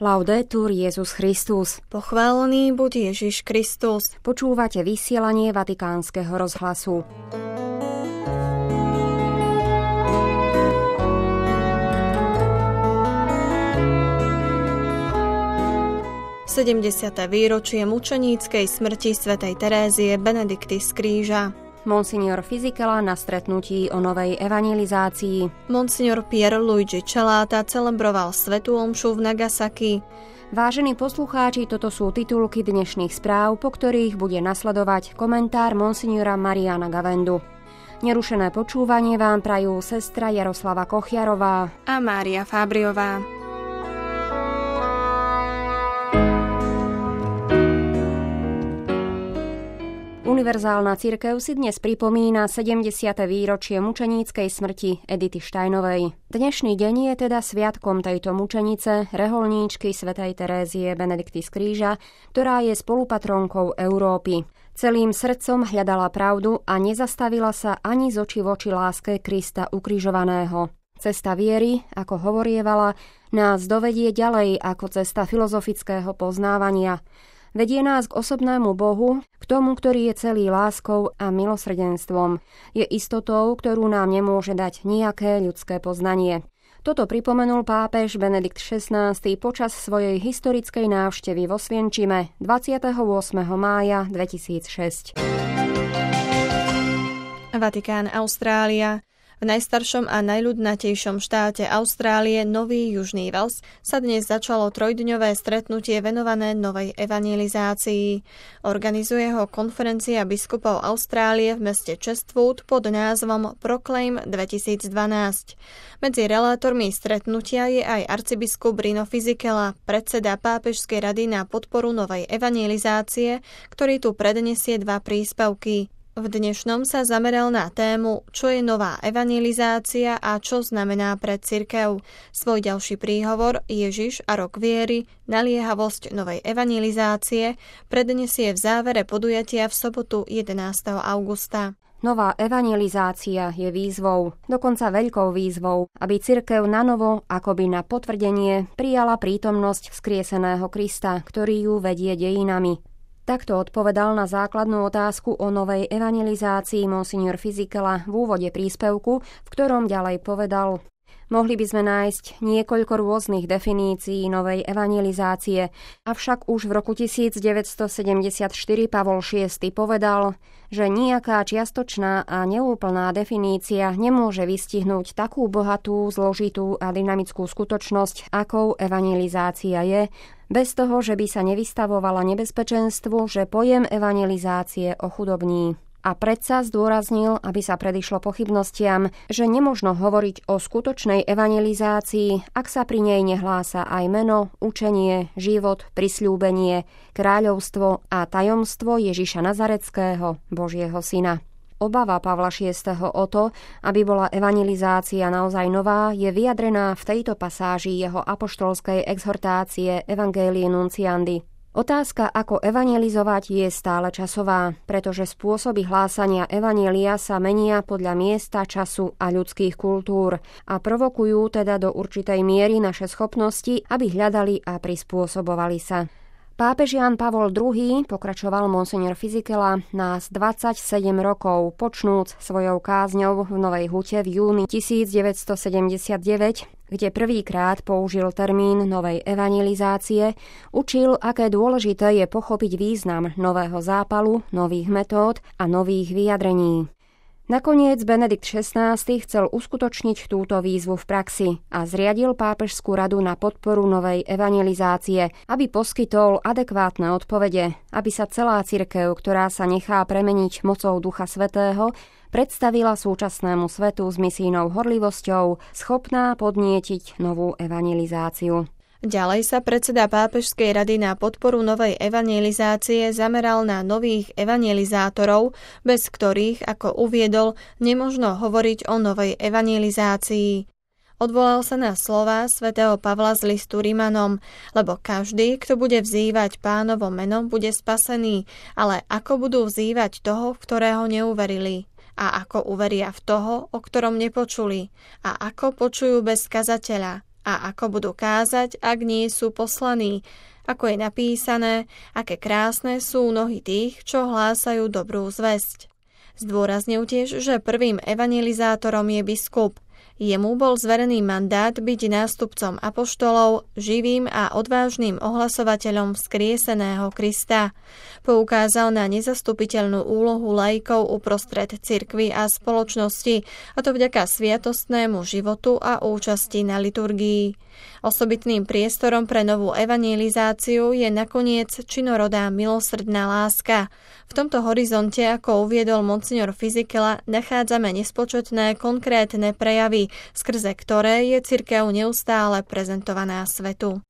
Laudetur Jesus Christus. Pochválený buď Ježiš Kristus. Počúvate vysielanie Vatikánskeho rozhlasu. Sedemdesiate výročie mučeníckej smrti svätej Terézie Benedikty z Kríža. Monsignor Fisichella na stretnutí o novej evangelizácii. Monsignor Pierluigi Celata celebroval svätú omšu v Nagasaki. Vážení poslucháči, toto sú titulky dnešných správ, po ktorých bude nasledovať komentár monsignora Mariana Gavendu. Nerušené počúvanie vám prajú sestra Jaroslava Kochiarová a Mária Fábriová. Univerzálna cirkev si dnes pripomína 70. výročie mučeníckej smrti Edity Steinovej. Dnešný deň je teda sviatkom tejto mučenice, reholníčky svätej Terézie Benedikty z Kríža, ktorá je spolupatrónkou Európy. Celým srdcom hľadala pravdu a nezastavila sa ani z očí v oči láske Krista ukrižovaného. Cesta viery, ako hovorievala, nás dovedie ďalej ako cesta filozofického poznávania. Vedie nás k osobnému Bohu, k tomu, ktorý je celý láskou a milosrdenstvom. Je istotou, ktorú nám nemôže dať nejaké ľudské poznanie. Toto pripomenul pápež Benedikt XVI počas svojej historickej návštevy vo Osvienčime 28. mája 2006. Vatikán, Austrália. V najstaršom a najľudnatejšom štáte Austrálie, Nový Južný Wales, sa dnes začalo trojdňové stretnutie venované novej evangelizácii. Organizuje ho konferencia biskupov Austrálie v meste Chatswood pod názvom Proclaim 2012. Medzi relátormi stretnutia je aj arcibiskup Rino Fisichella, predseda Pápežskej rady na podporu novej evangelizácie, ktorý tu prednesie dva príspevky. V dnešnom sa zameral na tému, čo je nová evangelizácia a čo znamená pre cirkev. Svoj ďalší príhovor Ježiš a rok viery, naliehavosť novej evangelizácie prednesie v závere podujatia v sobotu 11. augusta. Nová evangelizácia je výzvou, dokonca veľkou výzvou, aby cirkev nanovo, akoby na potvrdenie, prijala prítomnosť vzkrieseného Krista, ktorý ju vedie dejinami. Takto odpovedal na základnú otázku o novej evangelizácii monsignor Fisichella v úvode príspevku, v ktorom ďalej povedal: Mohli by sme nájsť niekoľko rôznych definícií novej evangelizácie, avšak už v roku 1974 Pavol VI povedal, že nejaká čiastočná a neúplná definícia nemôže vystihnúť takú bohatú, zložitú a dynamickú skutočnosť, akou evangelizácia je, bez toho, že by sa nevystavovala nebezpečenstvu, že pojem evangelizácie ochudobní. A predsa zdôraznil, aby sa predišlo pochybnostiam, že nemožno hovoriť o skutočnej evangelizácii, ak sa pri nej nehlása aj meno, učenie, život, prisľúbenie, kráľovstvo a tajomstvo Ježiša Nazareckého, Božieho syna. Obava Pavla VI. O to, aby bola evangelizácia naozaj nová, je vyjadrená v tejto pasáži jeho apoštolskej exhortácie Evangelii Nunciandi. Otázka, ako evangelizovať, je stále časová, pretože spôsoby hlásania evanjelia sa menia podľa miesta, času a ľudských kultúr a provokujú teda do určitej miery naše schopnosti, aby hľadali a prispôsobovali sa. Pápež Ján Pavol II, pokračoval monsignor Fisichella, nás 27 rokov, počnúc svojou kázňou v Novej Hute v júni 1979, kde prvýkrát použil termín novej evangelizácie, učil, aké dôležité je pochopiť význam nového zápalu, nových metód a nových vyjadrení. Nakoniec Benedikt XVI chcel uskutočniť túto výzvu v praxi a zriadil Pápežskú radu na podporu novej evangelizácie, aby poskytol adekvátne odpovede, aby sa celá cirkev, ktorá sa nechá premeniť mocou Ducha Svätého, predstavila súčasnému svetu s misijnou horlivosťou, schopná podnietiť novú evangelizáciu. Ďalej sa predseda Pápežskej rady na podporu novej evangelizácie zameral na nových evangelizátorov, bez ktorých, ako uviedol, nemožno hovoriť o novej evangelizácii. Odvolal sa na slová svätého Pavla z listu Rimanom, lebo každý, kto bude vzývať Pánovo meno, bude spasený, ale ako budú vzývať toho, v ktorého neuverili? A ako uveria v toho, o ktorom nepočuli? A ako počujú bez kazateľa? A ako budú kázať, ak nie sú poslaní? Ako je napísané, aké krásne sú nohy tých, čo hlásajú dobrú zvesť. Zdôraznil tiež, že prvým evangelizátorom je biskup. Jemu bol zverený mandát byť nástupcom apoštolov, živým a odvážnym ohlasovateľom vzkrieseného Krista. Poukázal na nezastupiteľnú úlohu laikov uprostred cirkvi a spoločnosti, a to vďaka sviatostnému životu a účasti na liturgii. Osobitným priestorom pre novú evangelizáciu je nakoniec činorodá milosrdná láska. V tomto horizonte, ako uviedol monsignor Fizikela, nachádzame nespočetné konkrétne prejavy, skrze ktoré je cirkev neustále prezentovaná svetu.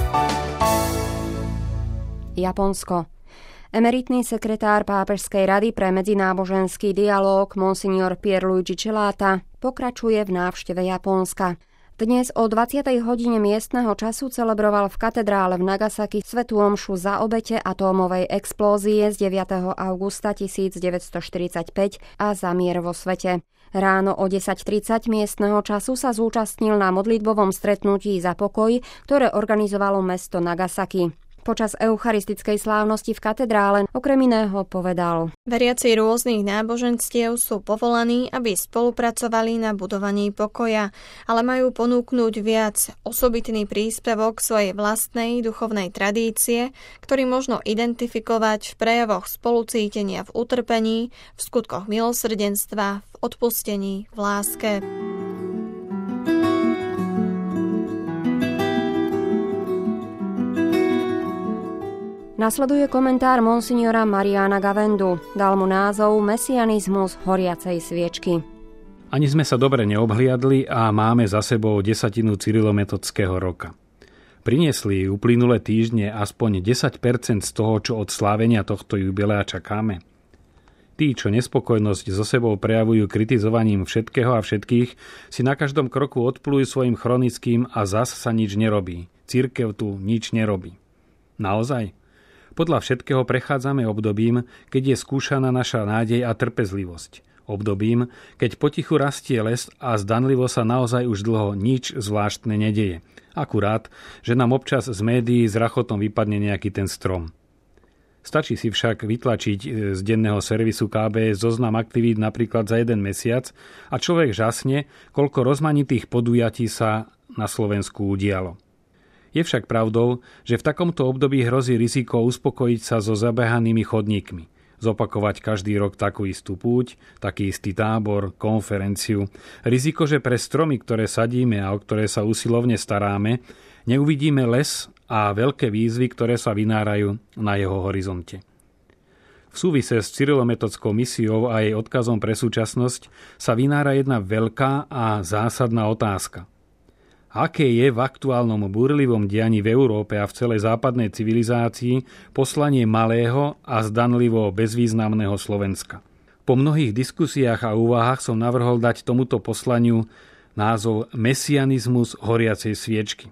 Japonsko. Emeritný sekretár Pápežskej rady pre medzináboženský dialóg monsignor Pierluigi Celata pokračuje v návšteve Japonska. Dnes o 20. hodine miestneho času celebroval v katedrále v Nagasaki svätú omšu za obete atómovej explózie z 9. augusta 1945 a za mier vo svete. Ráno o 10:30 miestneho času sa zúčastnil na modlitbovom stretnutí za pokoj, ktoré organizovalo mesto Nagasaki. Počas eucharistickej slávnosti v katedrále okrem iného povedal: Veriaci rôznych náboženstiev sú povolaní, aby spolupracovali na budovaní pokoja, ale majú ponúknuť viac, osobitný príspevok svojej vlastnej duchovnej tradície, ktorý možno identifikovať v prejavoch spolucítenia v utrpení, v skutkoch milosrdenstva, v odpustení, v láske. Nasleduje komentár monsignora Mariana Gavendu. Dal mu názov Mesianizmus horiacej sviečky. Ani sme sa dobre neobhliadli a máme za sebou 10 cyrilometodského roka. Priniesli uplynulé týždne aspoň 10% z toho, čo od slávenia tohto jubilea čakáme? Tí, čo nespokojnosť so sebou prejavujú kritizovaním všetkého a všetkých, si na každom kroku odplujú svojim chronickým a zas sa nič nerobí. Cirkev tu nič nerobí. Naozaj? Podľa všetkého prechádzame obdobím, keď je skúšaná naša nádej a trpezlivosť. Obdobím, keď potichu rastie les a zdanlivo sa naozaj už dlho nič zvláštne nedeje. Akurát, že nám občas z médií s rachotom vypadne nejaký ten strom. Stačí si však vytlačiť z denného servisu KBS zoznam aktivít napríklad za 1 mesiac a človek žasne, koľko rozmanitých podujatí sa na Slovensku udialo. Je však pravdou, že v takomto období hrozí riziko uspokojiť sa so zabehanými chodníkmi, zopakovať každý rok takú istú púť, taký istý tábor, konferenciu. Riziko, že pre stromy, ktoré sadíme a o ktoré sa usilovne staráme, neuvidíme les a veľké výzvy, ktoré sa vynárajú na jeho horizonte. V súvise s cyrilometodskou misiou a jej odkazom pre súčasnosť sa vynára jedna veľká a zásadná otázka. Aké je v aktuálnom búrlivom dianí v Európe a v celej západnej civilizácii poslanie malého a zdanlivo bezvýznamného Slovenska? Po mnohých diskusiách a úvahách som navrhol dať tomuto poslaniu názov Mesianizmus horiacej sviečky.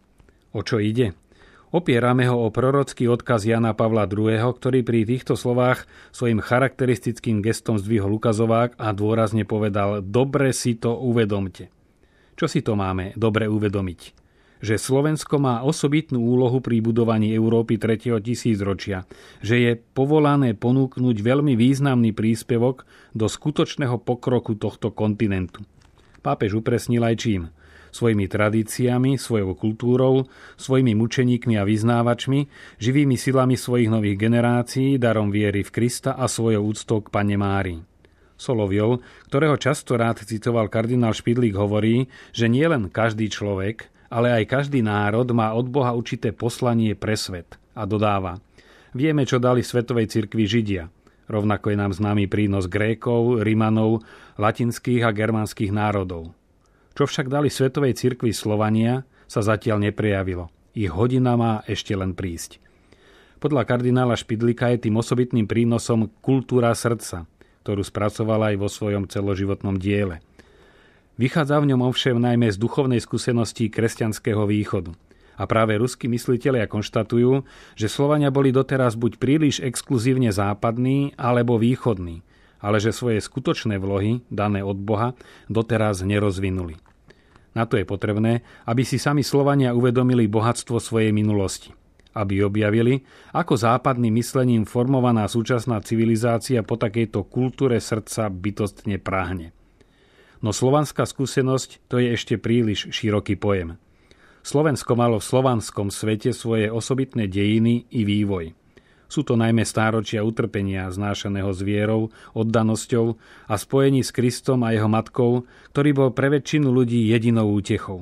O čo ide? Opierame ho o prorocký odkaz Jana Pavla II., ktorý pri týchto slovách svojim charakteristickým gestom zdvihol ukazovák a dôrazne povedal: dobre si to uvedomte. Čo si to máme dobre uvedomiť? Že Slovensko má osobitnú úlohu pri budovaní Európy 3. tisícročia, že je povolané ponúknuť veľmi významný príspevok do skutočného pokroku tohto kontinentu. Pápež upresnil aj čím? Svojimi tradíciami, svojou kultúrou, svojimi mučeníkmi a vyznávačmi, živými silami svojich nových generácií, darom viery v Krista a svojou úctou k Panne Márii. Solovjov, ktorého často rád citoval kardinál Špidlík, hovorí, že nielen každý človek, ale aj každý národ má od Boha určité poslanie pre svet. A dodáva: vieme, čo dali svetovej cirkvi Židia. Rovnako je nám známy prínos Grékov, Rimanov, latinských a germánskych národov. Čo však dali svetovej cirkvi Slovania, sa zatiaľ neprejavilo. Ich hodina má ešte len prísť. Podľa kardinála Špidlíka je tým osobitným prínosom kultúra srdca, ktorú spracovala aj vo svojom celoživotnom diele. Vychádza v ňom ovšem najmä z duchovnej skúsenosti kresťanského východu. A práve ruskí myslitelia konštatujú, že Slovania boli doteraz buď príliš exkluzívne západní alebo východní, ale že svoje skutočné vlohy, dané od Boha, doteraz nerozvinuli. Na to je potrebné, aby si sami Slovania uvedomili bohatstvo svojej minulosti. Aby objavili, ako západným myslením formovaná súčasná civilizácia po takejto kultúre srdca bytostne práhne. No slovanská skúsenosť to je ešte príliš široký pojem. Slovensko malo v slovanskom svete svoje osobitné dejiny i vývoj. Sú to najmä stáročia utrpenia znášaného s vierou, oddanosťou a spojení s Kristom a jeho matkou, ktorý bol pre väčšinu ľudí jedinou útechou.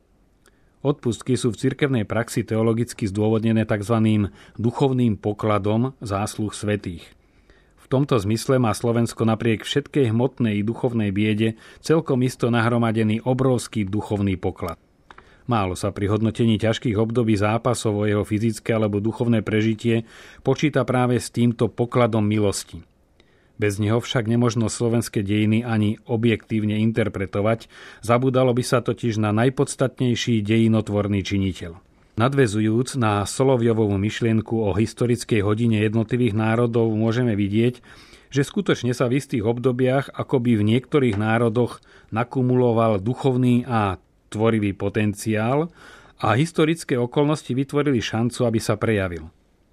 Odpustky sú v cirkevnej praxi teologicky zdôvodnené tzv. Duchovným pokladom zásluh svätých. V tomto zmysle má Slovensko napriek všetkej hmotnej i duchovnej biede celkom isto nahromadený obrovský duchovný poklad. Málo sa pri hodnotení ťažkých období zápasov o jeho fyzické alebo duchovné prežitie počíta práve s týmto pokladom milosti. Bez neho však nemožno slovenské dejiny ani objektívne interpretovať, zabudalo by sa totiž na najpodstatnejší dejinotvorný činiteľ. Nadväzujúc na Solovjovovú myšlienku o historickej hodine jednotlivých národov, môžeme vidieť, že skutočne sa v istých obdobiach akoby v niektorých národoch nakumuloval duchovný a tvorivý potenciál a historické okolnosti vytvorili šancu, aby sa prejavil.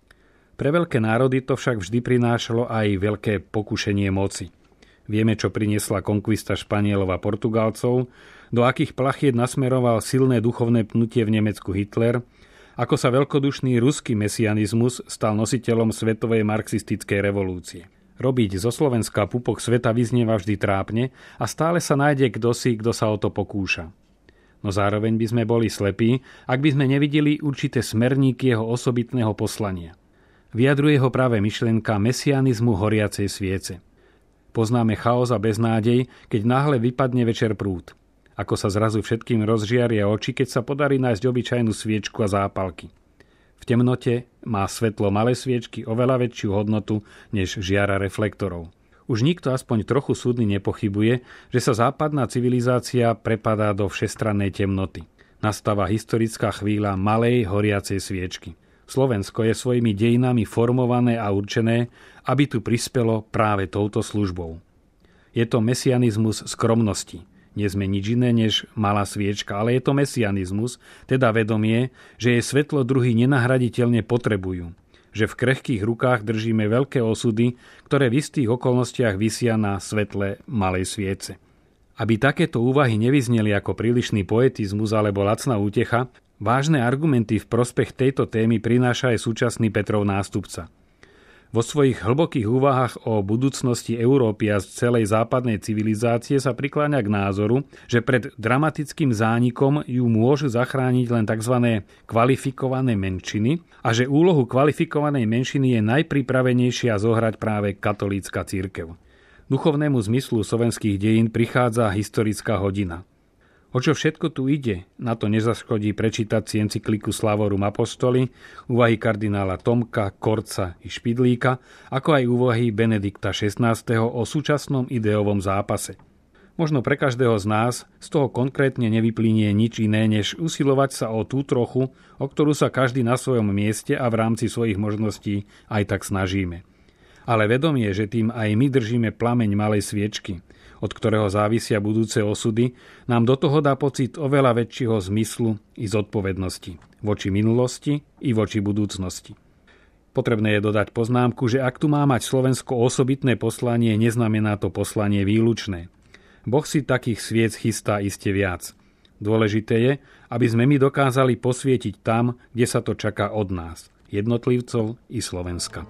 Pre veľké národy to však vždy prinášalo aj veľké pokušenie moci. Vieme, čo priniesla konkvista Španielov a Portugalcov, do akých plachiet nasmeroval silné duchovné pnutie v Nemecku Hitler, ako sa veľkodušný ruský mesianizmus stal nositeľom svetovej marxistickej revolúcie. Robiť zo Slovenska pupok sveta vyznieva vždy trápne a stále sa nájde kto sa o to pokúša. No zároveň by sme boli slepí, ak by sme nevideli určité smerníky jeho osobitného poslania. Vyjadruje ho práve myšlienka mesianizmu horiacej sviece. Poznáme chaos a beznádej, keď náhle vypadne večer prúd. Ako sa zrazu všetkým rozžiaria oči, keď sa podarí nájsť obyčajnú sviečku a zápalky. V temnote má svetlo malé sviečky oveľa väčšiu hodnotu než žiara reflektorov. Už nikto aspoň trochu súdny nepochybuje, že sa západná civilizácia prepadá do všestrannej temnoty. Nastáva historická chvíľa malej horiacej sviečky. Slovensko je svojimi dejinami formované a určené, aby tu prispelo práve touto službou. Je to mesianizmus skromnosti. Nie sme nič iné než malá sviečka, ale je to mesianizmus, teda vedomie, že jej svetlo druhý nenahraditeľne potrebujú. Že v krehkých rukách držíme veľké osudy, ktoré v istých okolnostiach visia na svetle malej sviece. Aby takéto úvahy nevyzneli ako prílišný poetizmus alebo lacná útecha, vážne argumenty v prospech tejto témy prináša aj súčasný Petrov nástupca. Vo svojich hlbokých úvahách o budúcnosti Európy a celej západnej civilizácie sa prikláňa k názoru, že pred dramatickým zánikom ju môžu zachrániť len tzv. Kvalifikované menšiny a že úlohu kvalifikovanej menšiny je najpripravenejšia zohrať práve katolícka cirkev. Duchovnému zmyslu slovenských dejín prichádza historická hodina. O čo všetko tu ide, na to nezaškodí prečítať si encykliku Slavorum Apostoli, úvahy kardinála Tomka, Korca i Špidlíka, ako aj úvahy Benedikta XVI. O súčasnom ideovom zápase. Možno pre každého z nás z toho konkrétne nevyplynie nič iné, než usilovať sa o tú trochu, o ktorú sa každý na svojom mieste a v rámci svojich možností aj tak snažíme. Ale vedomie, že tým aj my držíme plameň malej sviečky, od ktorého závisia budúce osudy, nám do toho dá pocit oveľa väčšieho zmyslu i zodpovednosti voči minulosti i voči budúcnosti. Potrebné je dodať poznámku, že ak tu má mať Slovensko osobitné poslanie, neznamená to poslanie výlučné. Boh si takých sviec chystá iste viac. Dôležité je, aby sme my dokázali posvietiť tam, kde sa to čaká od nás, jednotlivcov i Slovenska.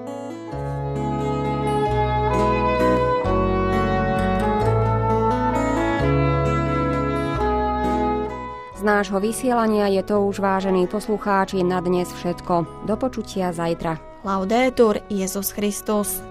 Z nášho vysielania je to už, vážení poslucháči, na dnes všetko. Do počutia zajtra. Laudetur Jesus Christus.